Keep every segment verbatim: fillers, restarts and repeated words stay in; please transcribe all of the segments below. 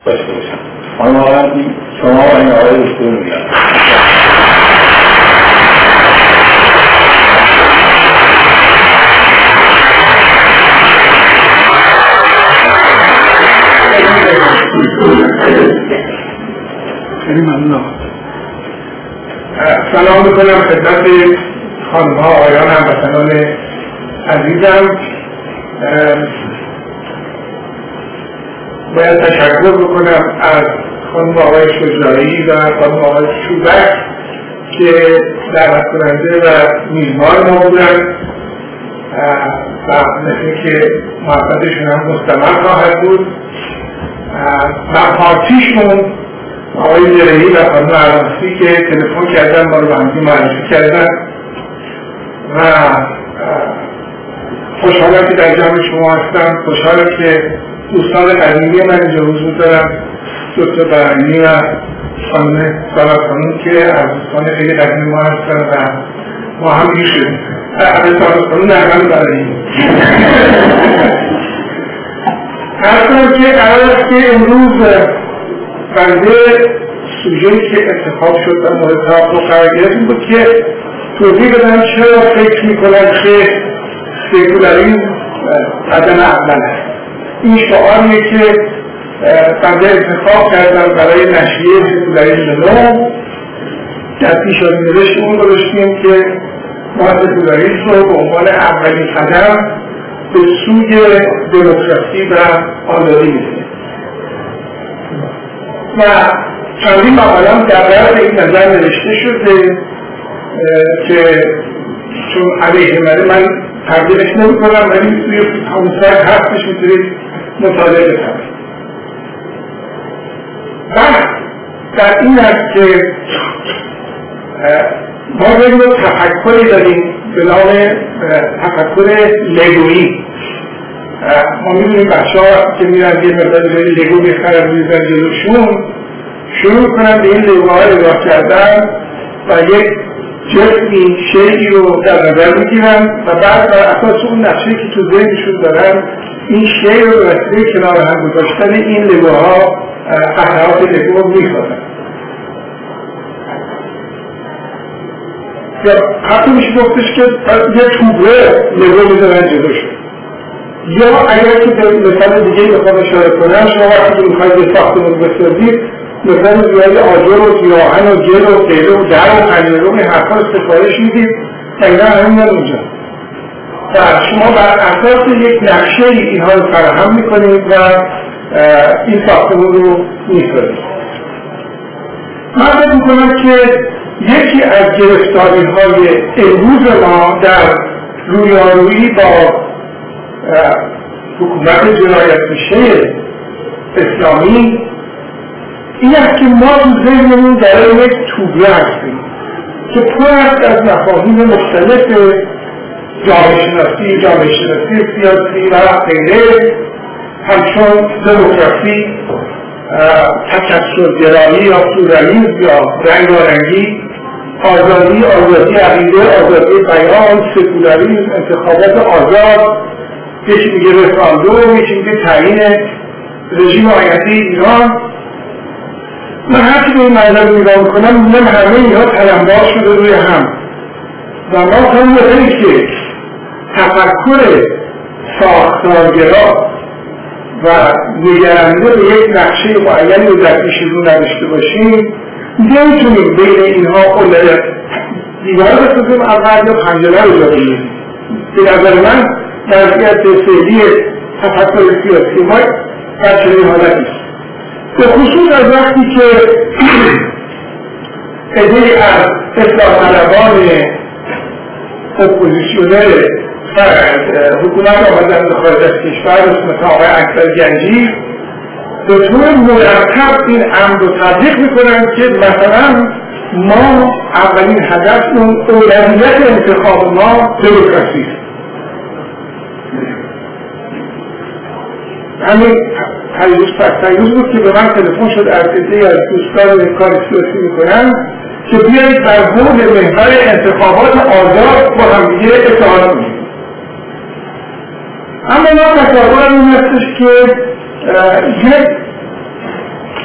داشته باشم. خانم آقای شما و این آقای دکتر میگم خیلی ممنون. سلام میکنم خدمت خانم ها آقایان هموطنان عزیزم. باید تشکر بکنم از خانم آقای شجاعی و خانم آقای چوبک که دعوت کننده و میزبان ما بودن و مثل که محبتشون هم مستمر خواهد بود و پارتیشون آقای زرهی و خانم عرانسی که تلفن کردن ما رو به همدی معرفی کردن و خوشحالم که در جمع شما هستم. خوشحالم که دوستان قدیمی من اینجا حضور دارم، دکتر برانی و خانم سالات خانم که از دوستان خیلی قدیمی ما هستن و ما هم میشیم از سالات خانم نرمن برانی هستم که قرار است که امروز بنده سوژه‌ای که انتخاب شد و مورد توافق قرار گرفت این بود که توضیح بدم چرا فکر میکنم که سکولاریسم قدم اول است. این شعاریه که بنده انتخاب کردم برای نشریه سکولاریسم نو. در پیش‌نویس اون گذاشتیم که ما سکولاریسم رو به عنوان اولین قدم به سوی دموکراسی و آزادی می‌بینیم و چندین مقاله‌ام در رأس این نظر نوشته شده که چون علیه منه من تبدیلش نمی‌کنم ولی توی همسایت هستش میتونید مطالعه بکنید. بحث در این است که ما یک نوع تفکری داریم به نام تفکر لگویی. ما می‌دونیم بچه‌ها که میرن یه مقداری به لگو می‌خرن می‌ذارن جلوشون شروع کنن به این لگوها نگاه کردن و یک جسمی شیئی رو در نظر میگیرن و بعد بر اساس اون نقشه‌ای که تو ذهنشون دارن این شیء رو به وسیله کنار هم گذاشتن این لگوها قطعات لگو رو می‌خورن. یا حتی میشه گفتش که یه توبه لگو می‌ذارن جلوشون. یا اگر که به مثال دیگه بخوام اشاره کنم، شما وقتی که می‌خواید یه ساختمون بسازید مثلا زیادی آجر و گیاهن و گل و قیله و در و پنجره و این حرفا رو سفارش میدید و اینا همین میاد اونجا و شما بر اساس یک نقشه اینها رو فراهم میکنید و این ساختمون رو میسازید. من فکر میکنم که یکی از گرفتاری های امروز ما در رویارویی با حکومت جنایت میشه اسلامی این است که ما تو ذهنمون در یک توبه هستیم که پر است از مفاهیم مختلف جامعه شناسی، جامعه شناسی سیاسی و غیره، همچون دموکراسی، تکثرگرایی یا پلورالیسم یا رنگارنگی، آزادی، آزادی عقیده، آزادی بیان، سکولاریسم، انتخابات آزاد، یکی میگه رفراندوم، یکی میگه تعیین رژیم آینده ایران. من هرچی به این منظر نگاه میکنم میدونم همه اینها تلمبار شده روی هم و ما کنیم بکنیم که تفکر ساختارگرا و نگرنده به یک نقشه معین رو در پیش رو نداشته باشیم نمیتونیم بین اینها اولویت دیوار بسازیم اول یا پنجره رو جا بگیریم. به نظر من وضعیت فعلی تفکر سیاسی ما در چنین حالتی است، به خصوص از وقتی که عده‌ای از اصلاح طلبان اپوزیسیونر حکومت آمدن به خارج از کشور مثل آقای اکبر گنجی به طور مرتب این امر رو تبلیغ میکنن که مثلا ما اولین هدفمون اولویت انتخاب ما دموکراسی است. همین پریروز پریروز بود که به من تلفن شد از عده‌ای از دوستان کار سیاسی میکنن که بیایید در حول محور انتخابات آزاد با همدیگه اتحاد کنیم. اما ما تصورم این هستش که یک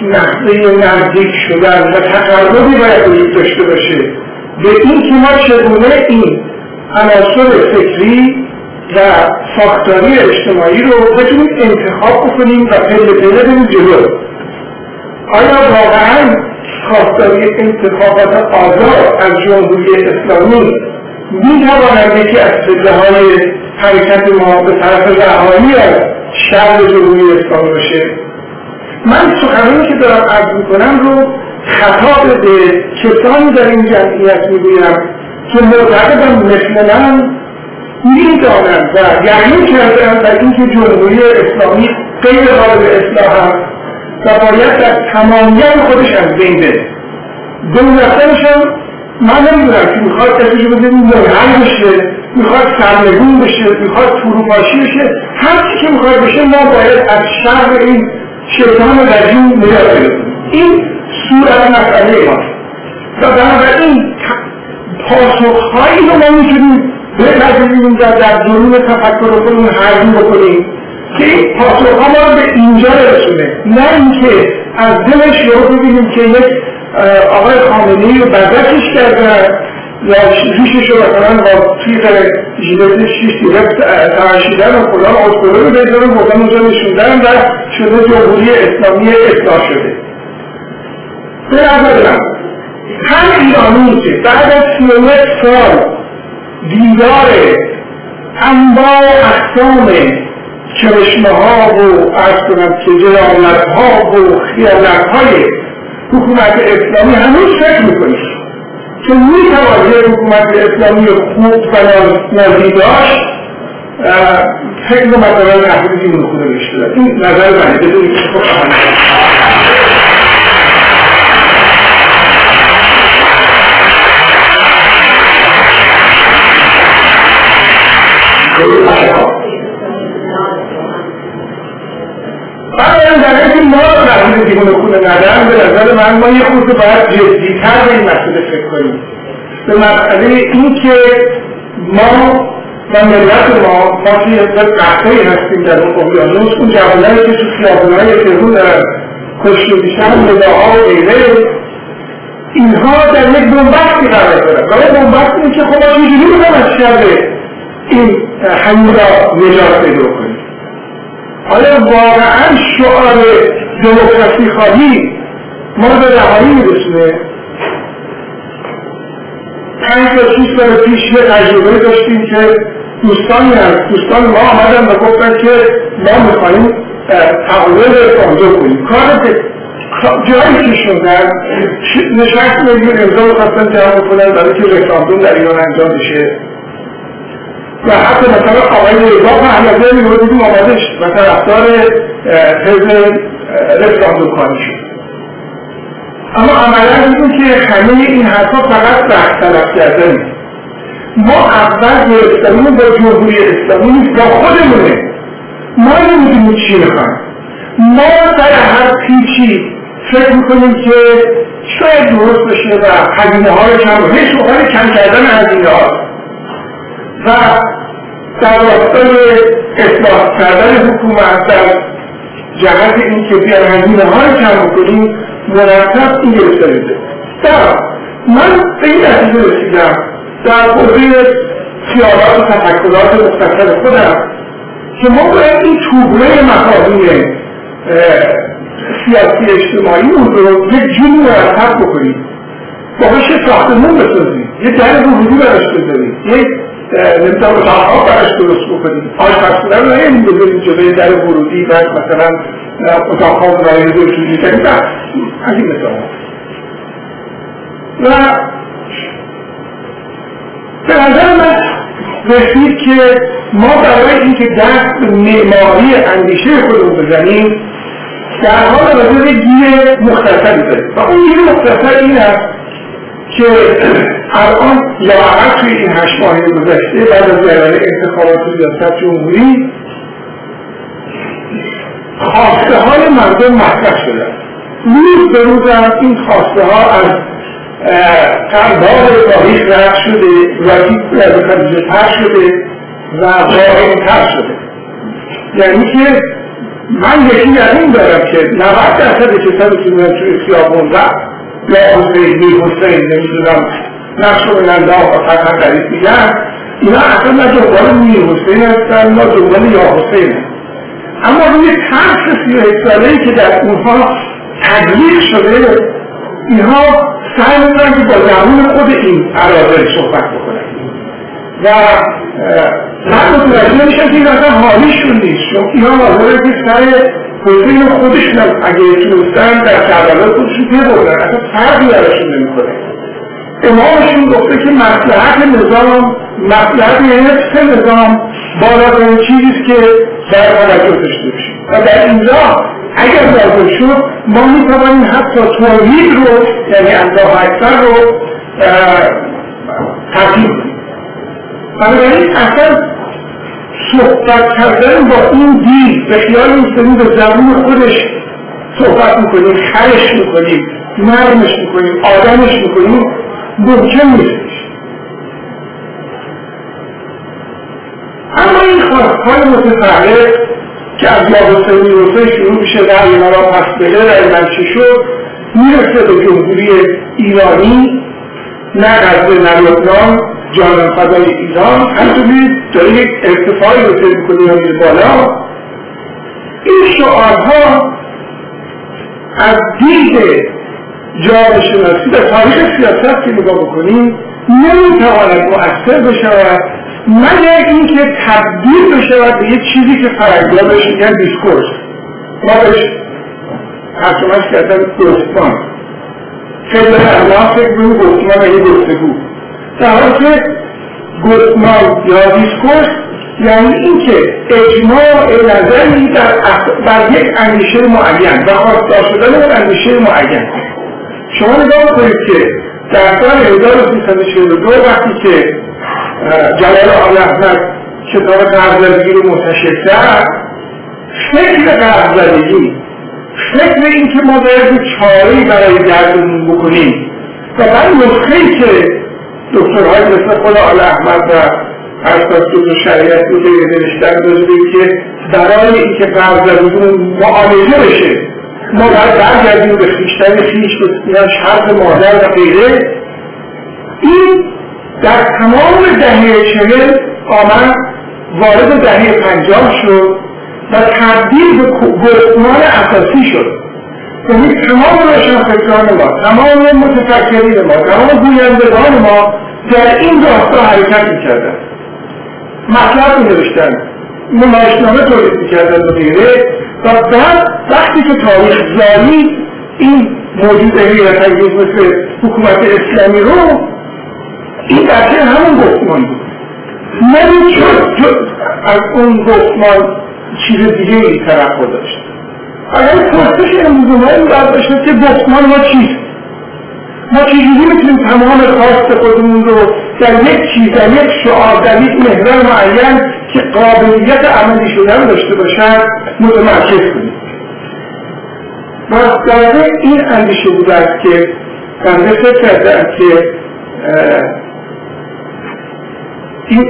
نحوه نزدیک شدن و تقربی باید وجود داشته باشه به این که ما چگونه این عناصر فکری و ساختاری اجتماعی رو بتونیم انتخاب بکنیم و پله پله بریم جلو. آیا واقعا خواستاری انتخابات آزاد از جمهوری اسلامی میتواند یکی از پله‌های حرکت ما به طرف رهایی از شر جمهوری اسلامی باشه؟ من سخنرانی که دارم عرض میکنم رو خطاب به کسانی در این جمعیت میگویم که معتقدم مثل من میدانند و یقین کردند در اینکه جمهوری اسلامی غیر قابل اصلاح است و باید در تمامیت خودش از بین بره. دولتانشان من نمیدونم که میخواد کسیشو بزنیم منحل بشه، میخواد سرنگون بشه، میخواد فروپاشی بشه، هر چی که میخواد بشه ما باید از شر این شیطان رجیم نجات بدیم. این صورت مسئله ماست و بنابراین پاسخهایی رو ما میتونیم بپذیریم و در درون تفکر خودمون حل بکنیم که این پاسخها ما رو به اینجا رسونه، نه اینکه از دلش رو ببینیم که یک آقای خامنه‌ای رو برداشتش کردن یا ریشش رو مثلا با تیغ ژیلت شیش تیغ تراشیدن و فلان اسطوره رو بذارن بودن اونجا نشوندن و شده جمهوری اسلامی اصلاح شده. به نظر من هم ایرانی که بعد از سی و یک سال دیدار انواع اقسام کرشمه ها و عرض کنم که جنایت ها و خیانت های حکومت اسلامی هنوز فکر میکنید که میتواند حکومت اسلامی خوب و نازی داشت فکر رو مثلا تحریف این نخوده بشته. این نظر منه بدونید که خوب بعد در اینکه ما رحمه دیگون خونه ندارم به نظر من ما یه خود باید جدیتر به این مسئله فکر کنیم، به مسئله این که ما و ملت ما ما که یک قطعی هستیم در اون اقیانوس، اون جوانایی که تو خیابونهای تهران دارن کشته میشن، نداها و غیره، اینها در یک بنبستی قرار دارن و این بنبست اینه که خب ما چجوری می‌خوایم از شر این حمید را نجات پیدا کنیم. آیا واقعا شعار دموکراسی خواهی ما به رهایی میرسونه؟ پنج تا شیش سال پیش یه تجربه داشتیم که دوستانی از دوستان ما آمدن و گفتن که ما میخواییم تقویل رفراندوم کنیم. کار جایی که شدن نشست میلیون امضا رو خواستن جمع کنن برای که رفراندوم در ایران انجام بشه و حتی مثلا آقای رضا پهلوی رو دیدیم آمدش و طرفدار حزب رفراندوم خواهی شد. اما عملا دیدیم که همه این حرفا فقط وقت تلف کردنه. ما اول گرفتمون با جمهوری اسلامی نیست، با خودمونه. ما نمیدونیم چی میخوایم. ما در هر پیچی فکر میکنیم که شاید درست بشه و هزینه ها رو کم کنیم. هیچ موقع کم کردن هزینه ها و در راستای اصلاح کردن حکومت در جهت این که بیان هزینه ها رو کم کنیم مرتب این گرفته میده. در من به این نتیجه رسیدم در حوزه خیالات و تفکرات مختصر خودم که ما باید این توبره مفاهیم سیاسی اجتماعی رو یک جوری مرتب بکنیم، باهاش ساختمون بسازیم، یه در ورودی براش بذاریم، یک نمیتونم اتاقها براش درست بکنیم. آشپزخونه رو نگیم بذاریم جلوی در ورودی و مثلا اتاقها برای دورشویی کنیم. از این مثال و به نظر من رسید که ما برای اینکه دست به معماری اندیشه خودمون بزنیم در حال راجع به گیر مختصری داریم و اون گیر مختصر این است که الان لااقل توی این هشت ماهه گذشته بعد از جریان انتخابات ریاست جمهوری خواسته های مردم مطرح شدن. روز به روز هم این خواسته ها از قربال تاریخ رد شده و خدیجه تر شده و واقعی تر شده. یعنی که من یکی یقین دارم که نود درصد کسانی که میان توی خیابون رفت یا حسینی حسین نمیدونم نقش و نندام و فتح قریب میگن، اینا اصلا نه دنبال میر حسین هستن نه دنبال یا حسین هستن. اما روی ترس سی و یک ساله‌ای که در اونها تدلیق شده، اینها سعی میکنن که با زبون خود این اراذل صحبت بکنن و من متوجه میشن که این اصلا حالیشون نیست، چون اینها حاضرن که سر حسین خودشون هم اگه تونستن در کربلا خودشون ببرن، اصلا فرقی براشون نمیکنه. امامشون گفته که مصلحت نظام، مصلحت یعنی سه نظام بالاترین چیزیست که در توجه داشته باشیم و در اینجا اگر لازم شد ما میتوانیم حتی توحید رو یعنی الله اکبر رو تبدیل کنیم. بنابراین اصلا صحبت کردن با این دین به خیال میکنیم به زبون خودش صحبت میکنیم، خرش میکنیم، نرمش میکنیم، آدمش میکنیم، ممکن نیستش. اما این خواستهای متفرق که از یا حسینی حسین شروع میشه رأی مرا پس بده، رأی من چی شد، میرسه به جمهوری ایرانی، نه غزه نه لبنان، جانم فدای ایران، همچنین داره یک ارتفاعی رو طی میکنه یا میره بالا. این شعارها از دید جامعه شناسی و تاریخ سیاست که نگاه بکنیم نمیتواند مؤثر بشود مگر اینکه تبدیل بشود به یک چیزی که فرنگی‌ها بهش میگن دیسکورس. ما بهش ترجمه‌اش کردن گفتمان. خیلی اغلب فکر می‌کنیم گفتمان یعنی گفتگو، در حالی که گفتمان یا دیسکورس یعنی اینکه اجماع نظری در بر یک اندیشه معین و خواستار شدن اون اندیشه معین. شما نگاه کنید که در سال هزار و سیصد و چهل و دو وقتی که جلال آل احمد کتاب غرب‌زدگی رو منتشر کرد، فکر غرب‌زدگی، فکر این که ما باید چاره‌ای برای گردونمون بکنیم و بعد نسخه‌ای که دکترهای مثل خود آل احمد و ارسطو و شریعت رو نوشتن داشته که برای این که غرب‌زدگیمون معالجه بشه ما باید برگردیم به خویشتن خویش، به شرط مادر و غیره. این در تمام دهه چهل آمد وارد دهه پنجاه شد و تبدیل به گفتمان اساسی شد. یعنی تمام روشنفکران ما، تمام متفکرین ما، تمام گویندگان ما در این راستا حرکت میکردن، مطلب می‌نوشتن، نمایشنامه تولید میکردن و غیره. و بعد وقتی که تاریخ زایی این موجود حیرت انگیز مثل حکومت اسلامی رو، این بچه همون گفتمان بود، نمی‌شد از اون گفتمان چیز دیگه این طرف رو داشت. اگر پرسش امروز این باید باشد که گفتمان ما چیست؟ ما چیزی میتونیم تمام خواست خودمون رو در یک چیز، در یک شعار، در یک محور معین که قابلیت عملی شدن داشته باشد متمرکز کنیم. و در این اندیشه بوده است که بنده فکر کردم که این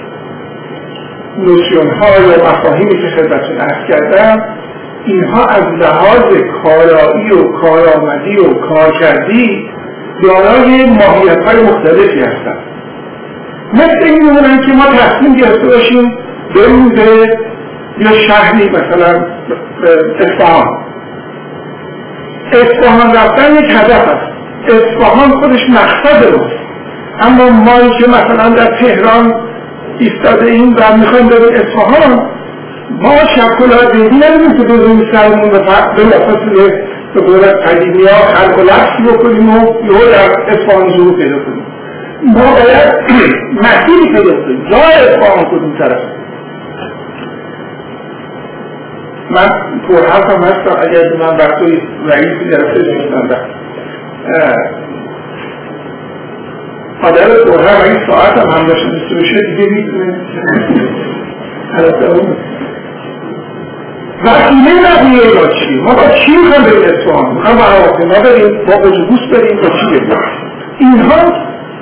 نوشیون ها یا مفاهیمی که خدمتتون عرض کردم، اینها از لحاظ کارایی و کارآمدی و کارکردی دارای ماهیت‌های مختلفی هستند. مثل این میمونن که ما تصمیم گرفته باشیم بریم به یا شهری مثلا اصفهان. اصفهان رفتن یک هدف است، اصفهان خودش مقصد ماست. اما ما که مثلا در تهران ایستاده ایم و میخوایم بریم اصفهان، ما شکلات دیدی نداریم که بزنیم سرمون به فاصله به قولت قدیمی ها خلق و لفظی بکنیم و یهو در اصفهان ظهور پیدا کنیم. ما باید مسیری پیدا کنیم، جای اصفهان کدوم طرف. من پر حرفم هستم اگر به من وقتی رئیسی درسته نمیدن در آدر پر حرف این ساعت هم هم داشته داشته بشه دیگه میتونه حالت اون وقیله نقیه ما چی؟ ما با چی میخوام بریم اصفهان؟ میخوام با هواپیما بریم، با اتوبوس بریم، با چی بریم؟ اینها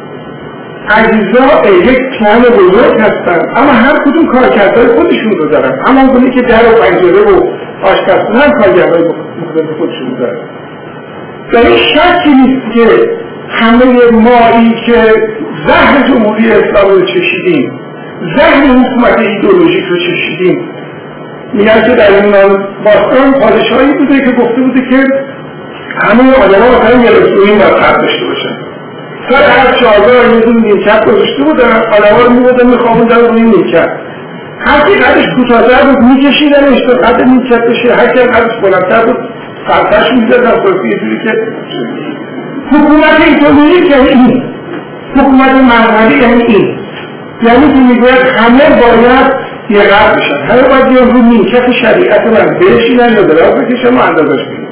اجزا یک پلان بزرگ هستن، اما هر کدوم کارکردهای خودشون رو دارن. اما اونی که در و پنجره و آشپزخونه هم کارگرهای مختلف خودشون دارن. در این شکی نیست که همه مایی که زهر جمهوری اسلامی رو چشیدیم، زهر حکومت ایدئولوژیک رو چشیدیم. میگن که در این باستان پادشاهی بوده که گفته بوده که همه آدم ها مثلا یه رسوین باید خط داشته باشن. سر هر چهارگاه یه دون نیمکت گذاشته بودن، آدم ها رو میبودن میخوابوندن روی نیمکت. هر کی قدش کوتاه‌تر بود میکشیدنش تا قد نیمکت بشه، هر کی قدش بلندتر بود فرقش میزدن صرفی یه جوری که حکومت ایدئولوژیک یعنی این، حکومت مذهبی یعنی این، یعنی که میگوید همه باید یه قرد بشن، همه باید یه رو نیمکت شریعت من بشینن یا دراز بکشن و اندازش بگیم.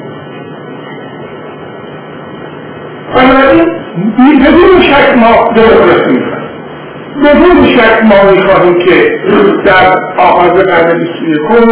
بنابراین بدون شک ما دموکراسی میخواهیم، بدون شک ما میخواهیم که در آغاز قرن بیست و یکم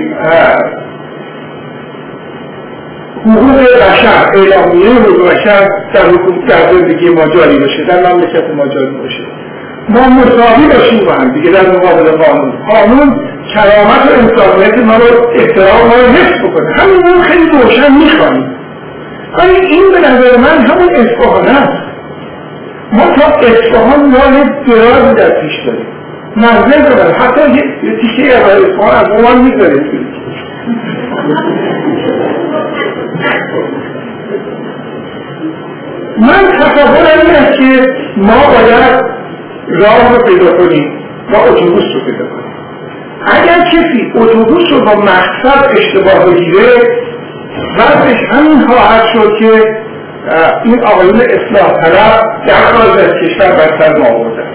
حقوق بشر، اعلامیه حقوق بشر در حکومت در زندگی ما جاری باشه، در مملکت ما جاری باشه. ما مساوی باشیم با هم دیگه در مقابل قانون. قانون کرامت و انسانیت ما رو احترام ما رو حفظ بکنه. همین خیلی روشن میخوانیم. ولی این به نظر من همون اصفهان است. ما تا اصفهان راه درازی در پیش داریم. منزل داریم. حتی یه تیکه از اصفهان از اوان میگذاریم. من تصورم این است که ما باید راه رو پیدا کنیم و اتوبوس رو پیدا کنیم. اگر کسی اتوبوس رو با مقصد اشتباه بگیره بعدش همین خواهد شد که این آقایون اصلاح طلب در خارج از کشور بر سر ما آوردن.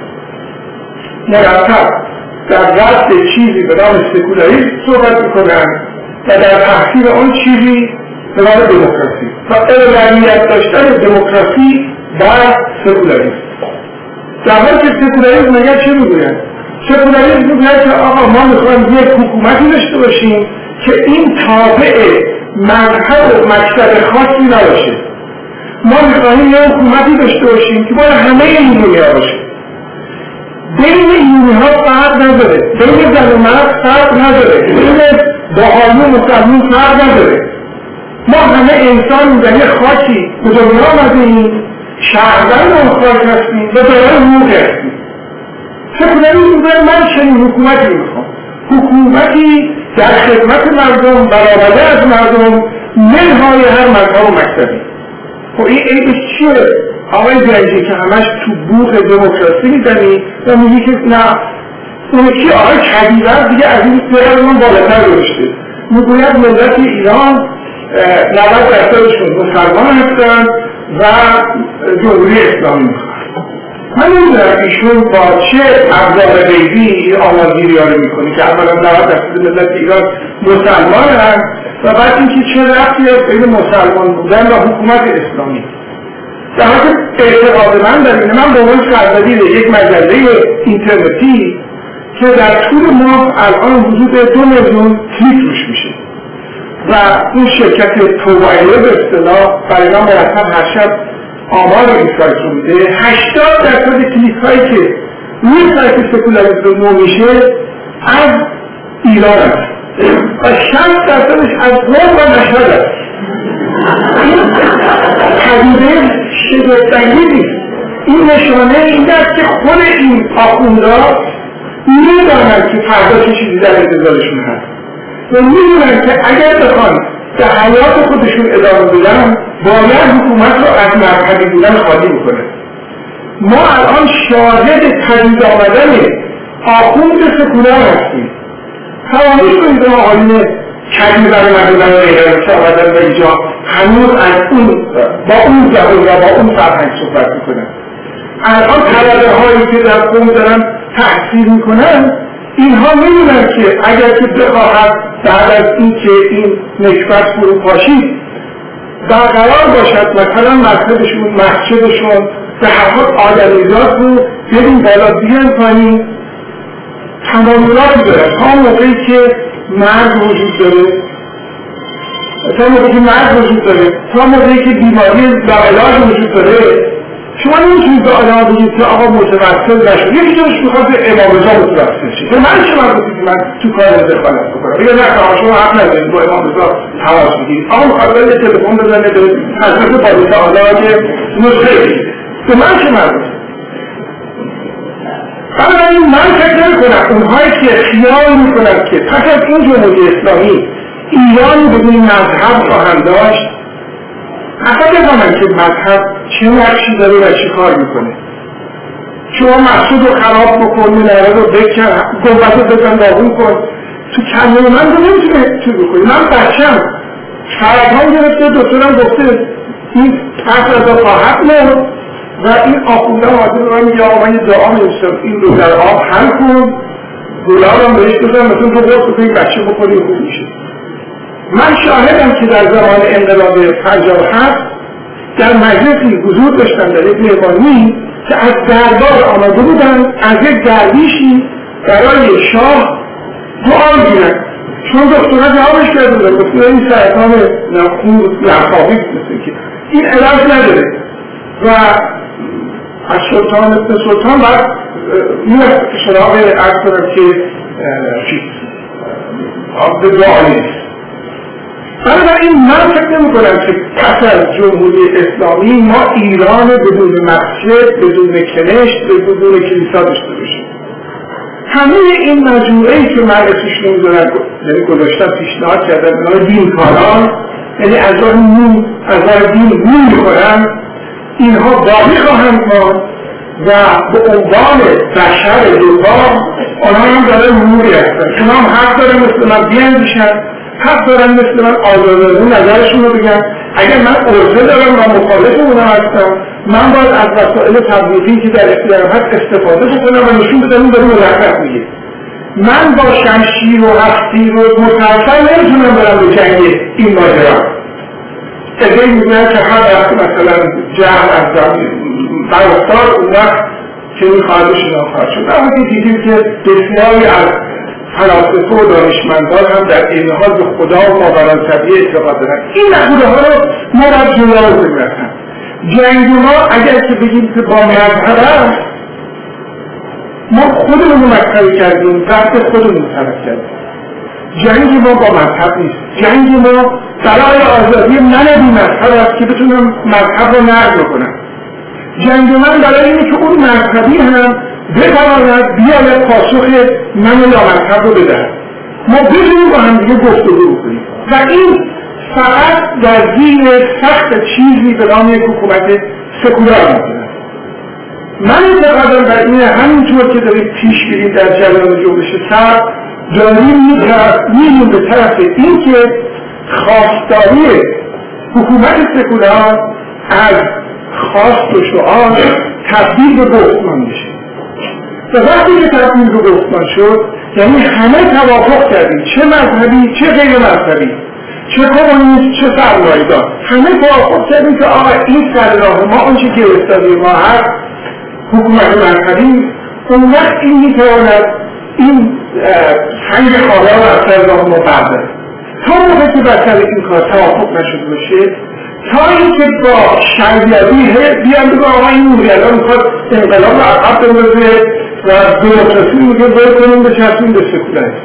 مرتب در رد چیزی به نام سکولاریسم صحبت میکنن و در تحصیل آن چیزی به نام دموکراسی و اولویت داشتن دموکراسی بر سکولاریسم. در حالی که سکولاریسم مگر چه میگوید؟ سکولاریسم میگوید که آقا ما میخوایم یک حکومتی داشته باشیم که این تابع مذهب و مقصد خاصی نباشه. ما میخوایم یک حکومتی داشته باشیم که باید همه این دنیا باشه. بین اینی ها فرق نداره، بین زن و مرد فرق نداره، بین بهایی و مسلمان فرق نداره. ما همه انسان در یک خاکی به دنیا آمدیم، شهروند اون خاک هستیم و دارای حقوق هستیم. سکولاریسم میگوید من چنین حکومتی میخوام، حکومتی در خدمت مردم، برآورده از مردم، منهای هر مذهب و مکتبی. خب این عیبش چیه؟ آقای جنگی که همش تو بوق دموکراسی میزنی و میگی که نه اون که آقای کدیور دیگه از این سرم من بالاتر گذاشته. میگوید ملت ایران نود درصدشون مسلمان هستن و جمهوری اسلامی میخوان. من نمیدونم ایشون با چه ابزار غیبی این آمازگیری ها رو میکنی که اولا نود درصد ملت ایران مسلمان هست و بعد اینکه چه ربطی هست بین مسلمان بودن و حکومت اسلامی. در حال اعتقاد من در اینه، من به عنوان سرزدید یک مجله اینترنتی که در طول ماه الان حدود دو میلیون کلیک روش میشه و این شرکت توبایله به اصطلاح برای من مرتب هر شب آمار این سایت رو میده. هشتاد درصد کلیک هایی که روی سایت سکولاریسم نو میشه از ایران است و شصت درصدش از قم و مشهد است. این پدیده شگفت‌انگیزی نیست. این نشانه این است که خود این آخوندها میدانند که فردا چه چیزی در انتظارشون هست و میدونند که اگر بخوان در حیات خودشون ادامه بدن باید حکومت رو از مذهبی بودن خالی بکنه. ما الان شاهد پدید آمدن آخوند سکولار هستیم. فراموش کنید به آقایون کدی برای مردم غیره که آمدن به اینجا هنوز از اون با اون زبان و با اون فرهنگ صحبت میکنن. الان طلبه هایی که در قم دارن تحصیل میکنن اینها میدونن که اگر که بخواهد بعد از این که این نکبت فروپاشی برقرار باشد مثلا مذهبشون، مسجدشون به هر حال آدمیزاد رو بریم بالا بیان کنیم تمایلاتی داره. تا موقعی که مرد وجود داره، تا موقعی که مرد وجود داره، تا موقعی که بیماری لاعلاج وجود داره، شما نمیتونید به آدم بگید که آقا متوسل نشد، یکی جاش میخواد به امام رضا متوسل شد. من چه مربوطی که من تو کار دخالت بکنم؟ بگه نه شما حق ندارید با امام رضا تماس بگیرید. آقا میخواد یه تلفن بزنه به حضرت بابا تعالی که نسخه بگیره. به من چه مربوطی؟ بنابراین من فکر نمی‌کنم اونهایی که خیال میکنن که پس از این جمهوری اسلامی ایران بدون مذهب خواهند داشت، اصلا بفهمن که مذهب چه نقشی داره و چه کار میکنه. شما مسجد رو خراب بکن، مناره رو بکن، گنبد رو بزن داغون کن، تو کلمه من رو نمیتونه چیز بکنی. من بچم سرطان گرفته، دکترم گفته این پس از خواهد مرد و این آخونده حاضر رو میگه آقا من یه دعا می‌نویسم این رو در آب حل کن، گلاب هم بهش بزن مثلا تو قرص بکنی بچه بخوری خوب میشه. من شاهدم که در زمان انقلاب پنجاه و هفت در مجلسی حضور داشتن در یک مهمانی که از دربار آمده بودن از یک درویشی برای شاه دعا می‌گیرن، چون دکترها جوابش کرده بودن گفته این سرطان لنفاوی مثل که این علاج نداره و از سلطان ابن سلطان بعد میرفت سراغ عرض کنم که به دعا نیست. بنابراین من فکر نمی کنم که پس از جمهوری اسلامی ما ایران بدون مسجد، بدون کنشت، بدون کلیسا داشته باشیم. همه این مجموعه‌ای که من اسمش نمی‌ذارم یعنی گذاشتم پیشنهاد کردم به نام دینکاران، یعنی از راه نور از راه دین نور می‌خورن، اینها باقی خواهند ماند و به عنوان بشر دوتا آنها هم داره نوری هستن. اونا هم حق دارن مثل من بیاندیشن، حق دارن مثل من آزادانه نظرشون رو بگن. اگر من عرضه دارم و مخالف اونا هستم، من باید از وسایل تبلیغی که در اختیارم هست استفاده بکنم و نشون بدم این داره مزخرف میگه. من با شمشیر و هفتی رو متأثر نمیتونم برم به جنگ این ماجرا. ادهی میگن که هر وقت مثلا جمع از برفتار اون وقت که این خواهده شنا خواهد شد. اما که دیدیم که بسیاری از فلاسفه و دانشمندان هم در این حال به خدا و ماورای طبیعه اعتقاد دارن. این نقوله ها رو ما باید جلو بگیریم. جنگ ما اگر که بگیم که با مذهب است، ما خودمون رو مذهبی کردیم، وقت خودمون طرف کردیم. جنگ ما با مذهب نیست. جنگ ما برای آزادی من بی مذهب است که بتونم مذهب رو نقض کنم. جنگ من برای اینه که اون مذهبی هم بتواند بیاید پاسخ من یا مذهب رو بدهد. ما بتونیم با هم دیگه گفتگو کنیم و این فقط در زیر سخت چیزی به نام یک حکومت سکولار میکنه. من اعتقادم بر اینه همینطور که داریم پیش میریم در جریان جنبش سبز داریم میریم به طرف این که خواستاری حکومت سکولار از خواست و شعار تبدیل به گفتمان بشه. و وقتی که تبدیل به گفتمان شد یعنی همه توافق کردیم، چه مذهبی چه غیر مذهبی، چه کمونیست چه سرمایه‌دار، همه توافق کردیم که آقا این سرراه ما آنچه که استادی ما هست حکومت مذهبی، اون وقت این میتواند این سنگ خاله رو از سرراه ما برداره. تا موقع که بسر این کار توافق نشد باشه، تا اینکه با شرعیتی بیان بگو آقا این موریالا میخواد انقلاب رو عقب بندازه و دموکراسی میگه باید کنیم به چسبیم به سکولاریسم.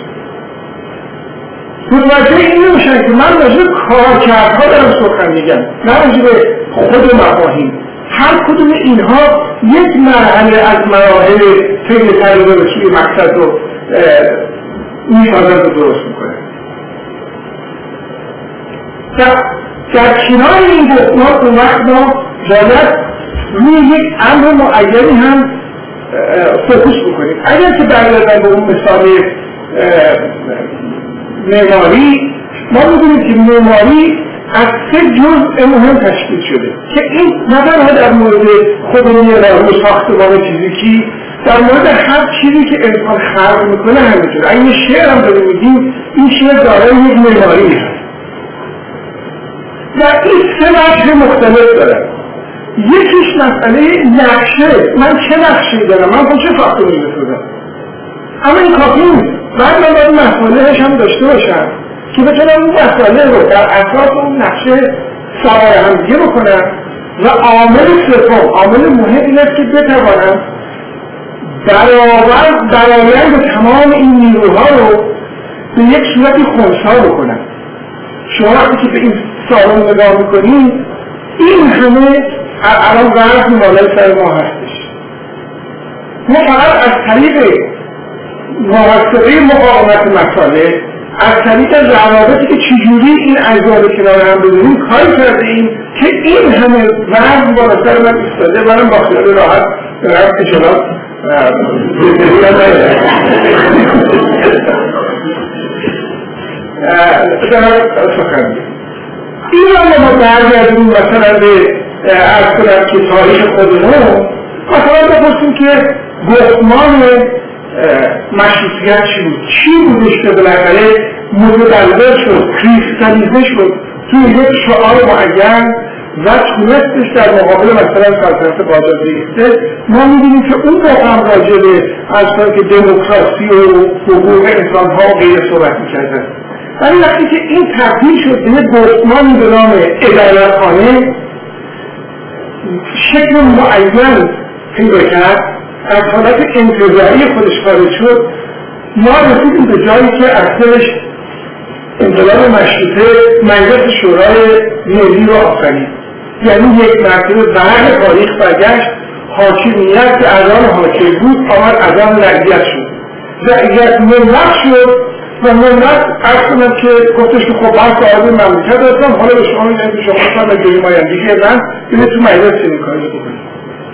متوجه این نمیشن که من راجع کارکردها دارم سخن میگم، نه راجع به خود مفاهیم. هر کدوم اینها یک مرحله از مراحل فکر تغییر به سوی مقصد رو میسازد و درست میکنه. در کنار این گفتمان اون وقت ما باید روی یک امر معینی هم فوکوس بکنیم. اگر که برگردن به اون مثال معماری، ما می‌دونیم که معماری از سه جزء مهم تشکیل شده که این نه تنها در مورد خود معماری و ساختمان فیزیکی، در مورد هر چیزی که انسان خلق میکنه همینطوره. اگه شعر هم داریم میگیم این شعر دارای یک معماری هست. در این سه وجه مختلف دارم. یکیش مسئله نقشه، من چه نقشه‌ای دارم، من با چه ساختمانی بسازم. اما این کافی نیست. بعد من باید مسئلهش هم داشته باشم که بتونم اون مسئله رو در اساس اون نقشه سوار هم دیگه بکنم و عامل سوم، عامل مهم این است که بتوانم برابر برآیند تمام این نیروها رو به یک صورتی خنثی بکنم. شما وقتی که به این سالن نگاه میکنید این همه الان ورد مالای سر ما هستش. ما فقط از طریق محاسبه مقاومت مساله، از طریق روابطی که چجوری این اجزا رو کنار هم بذاریم کاری کرده ایم که این همه ورد بالا سر من ایستاده. منم با خیال راحت دارم اجلاس بزرگیان نایده دارم سخن این رو ما برگردیم مثلا به از کنم که تاریخ خودمون مثلا بپرسیم که گفتمان مشروطیت چی بود؟ چی بودش که بالاخره متدلل شد، کریستالیزه شد توی یک شعار معین و تونستش در مقابل مثلا سلطنت قاجار بیسته. ما می‌بینیم که اون واقعا راجع به از که دموکراسی و حقوق انسان‌ها و غیره صحبت می‌کردن. ولی وقتی که این تبدیل شد به یک گفتمانی به نام عدالتخانه شکل معین پیدا کرد، از حالت انتزاعی خودش خارج شد، ما رسیدیم به جایی که اصلش انقلاب مشروطه مجلس شورای ملی رو آفرید. یعنی یک مرتبه بعد تاریخ برگشت، حاکمیت که الان حاکم بود آمد از آن رعیت شد، رعیت ملت شد و ملت عرض کنم که گفتش که خب من صاحب مملکت هستم، حالا به شما میگم که شما اصلا به مایندگی من بینه تو مجلس چنین کاری بکنید.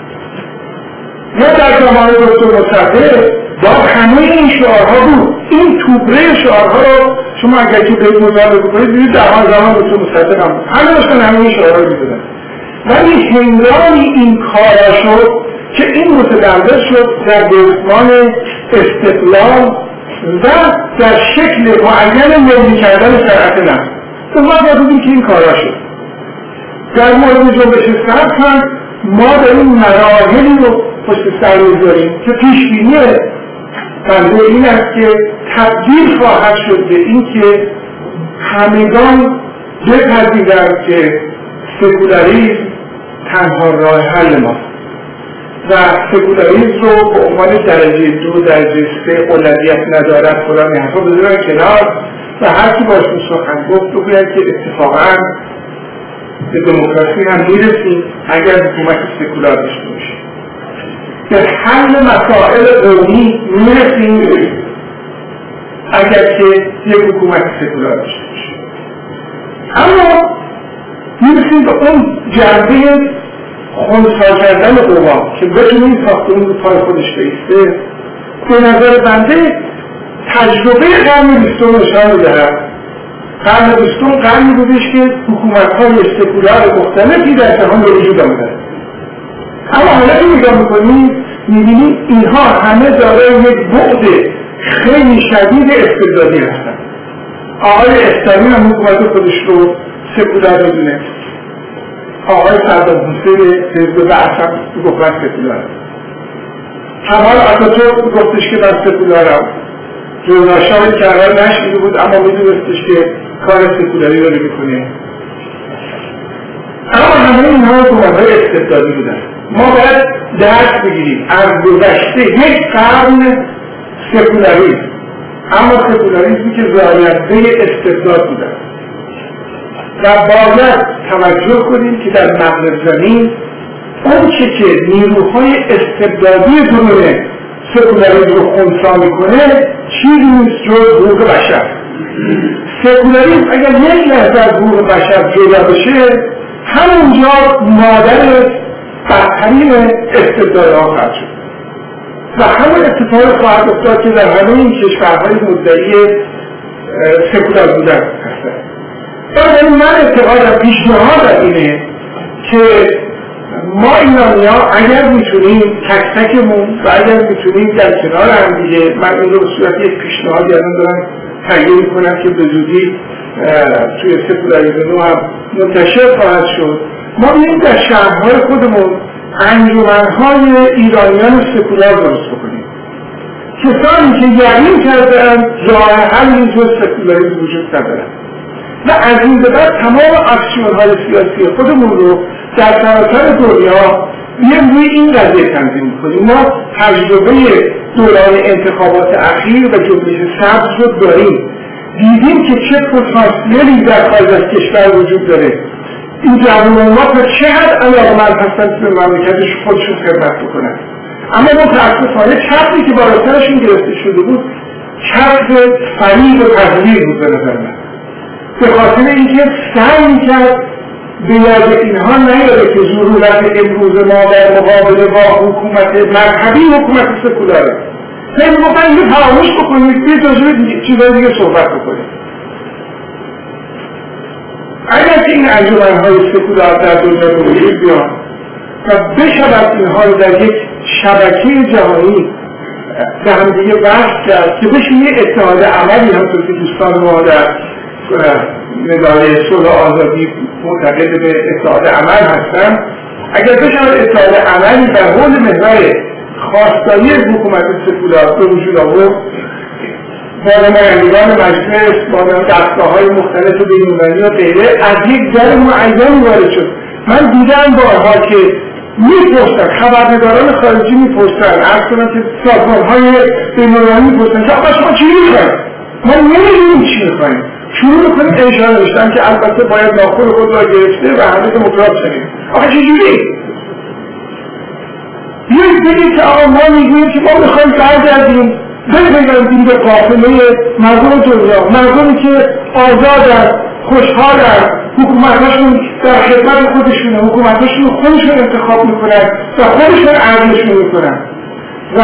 یا در زمان دکتر مصدق با همه این شعارها بود. این توبره شعارها رو شما اگر که به مطالعه بکنید دیدید در آن زمان دکتر مصدق هم بود، همه داشتن همه این شعارها رو می‌زدن. ولی هنگامی این کارا شد که این متدلل شد در گفتمان استقلال و در شکل معین ملی کردن صنعت نفت. تو ما باید که این کارا شد. در مورد جنبش سبز هم ما داریم مراحلی رو پشت سر می‌ذاریم که پیشبینی بنده این است که تبدیل خواهد شد به این که همگان بپذیرند که سکولاریسم تنها راه حل ماست و سکولاریسم رو به عنوان درجه دو درجه سه اولویت ندارد فلان حرفا بذارن کنار و هر کی باشون سخن گفت بگوید که اتفاقا به دموکراسی هم میرسیم اگر حکومت سکولار داشته باشیم، به حل مسائل قومی میرسیم اگر که یک حکومت سکولار داشته باشیم. اما میرسیم به اون جنبه خنثی کردن قوا که بتونیم ساختمون رو پای خودش بیسته. به نظر بنده تجربه قرن بیستم نشان می‌دهد قرن بیستم قرنی بودش که حکومت‌های سکولار مختلفی در جهان به وجود آمدند. اما حالا که نگاه می‌کنیم می‌بینیم اینها همه دارای یک بعد خیلی شدید استبدادی هستند. آقای استالین هم حکومت خودش رو سکولار می‌دونه. آقای صدام حسین حزب بعث هم گفت من سکولارم. کمال آتاتورک گفتش که من سکولارم. جزاشاهی که اول نشنیده بود اما میدونستش که کار سکولاری رو میکنه. اما همه اینها حکومت‌های استبدادی بودن. ما باید درس بگیریم از گذشته یک قرن سکولاریسم، اما سکولاریسمی که زاینده استبداد بودن و باید توجه کنیم که در مغز زمین اون چه که نیروهای استبدادی دونه سکولاریسم رو خنثی میکنه چیزی نیست جز حقوق بشر. سکولاریسم اگر یک لحظه از حقوق بشر جدا بشه همونجا مادر بدترین استبدادها خواهد شد و همون اتفاق خواهد افتاد که در همه این کشورهای مدعی سکولار بودن هستند. بنابراین من اعتقادم پیشنهادم اینه که ما ایرانی‌ها اگر میتونیم تک تکمون و اگر میتونیم در کنار هم دیگه، من این رو به صورت یک پیشنهادی الان دارم تهیه میکنم که به زودی توی سکولاریسم هم منتشر خواهد شد، ما بیاییم در شهرهای خودمون انجمن‌های ایرانیان سکولار درست بکنیم. کسانی که یقین کردن راه حلی جز سکولاریسم وجود ندارد و از این به بعد تمام اکسیون‌های سیاسی خودمون رو در سراسر دنیا میایم روی این قضیه تنظیم می‌کنیم. ما تجربه دوران انتخابات اخیر و جنبش سبز رو داریم، دیدیم که چه پتانسیلی در خارج از کشور وجود داره. این جوانان ما تا چه حد علاقه‌مند هستند به مملکتش خودشون خدمت بکنن. اما متاسفانه چرخی که بالا سرشون گرفته شده بود چرخ فریب و تضلیل بود به نظر من، به خاطر اینکه سعی می‌کرد به یاد اینها نیاره که ضرورت امروز ما در مقابله با حکومت مذهبی حکومت سکولاره. فکر می‌کنم یه فراموش بکنید، یه راجع به چیزای دیگه صحبت بکنید. اگر که این انجمن‌های سکولار در دنیا وجود بیان و بشود اینها رو در یک شبکه جهانی به هم دیگه وصل کرد که بشه یه اتحاد عملی، همونطور که دوستان ما در نگاه صلح آزادی معتقد به اتحاد عمل هستن، اگر بشود اتحاد عملی در حول محور خواستایی حکومت سکولار به وجود آورد، با نمایندگان مجلس، با دستگاه‌های مختلف بین‌المللی و غیره از یک در معین وارد شد. من دیدم بارها که میپرسن، خبرنگاران خارجی میپرسن، عرض کنم که سازمان‌های بین‌المللی میپرسن که آقا شما چی میخواید؟ ما نمیدونیم چی میخوایم. شروع میکنیم اشاره داشتن که البته باید ناخن خود را گرفته و همه دموکرات شدیم. آقا چجوری؟ یک بگید که آقا ما میگویم که ما میخوایم برگردیم بگردیم به قافله مردم دنیا، مردمی که آزادن، خوشحالن، حکومتاشون در خدمت خودشونه، حکومتاشون خودشون انتخاب میکنن و خودشون عدلشون میکنن و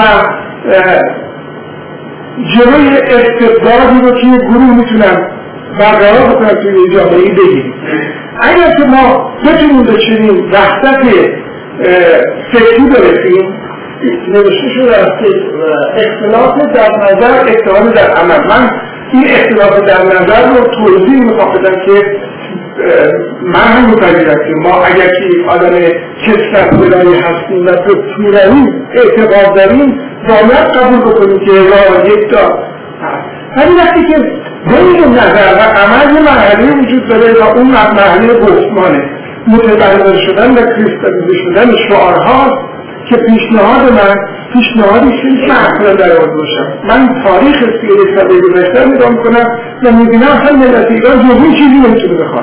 جلوی استبدادی رو که گروه میتونن برقرار بکنن توی جامعه‌ای بگیریم. اگر که ما بتونیم به چنین وحدت فکری برسیم، نوشته شده است که اختلاف در نظر اتحاد در عمل. من این اختلاف در نظر رو توضیح میخوام بدم که من هم متوجهم که ما اگر که آدم کثرت بلایی هستیم و به پلورالیسم اعتقاد داریم باید قبول بکنیم که راه یک تا ولی وقتی که بین نظر و عمل یه مرحله وجود داره و اون مرحله گفتمانه، متبلور شدن و کریستالیزه شدن شعارها که پیشنهاد من پیشنهادی شد که اصلا در آورده باشم. من تاریخ سیاسی سده گذشته رو نگاه میکنم و میبینم اصلا ملت ایران جز این چیزی نمیتونه بخواد.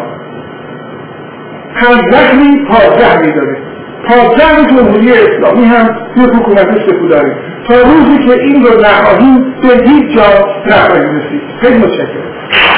هر زخمی پازخمی داره. پازخم جمهوری اسلامی هم یک حکومت سکولاره. تا روزی که این رو نخواهیم به هیچ جا نخواهیم رسید. خیلی متشکرم.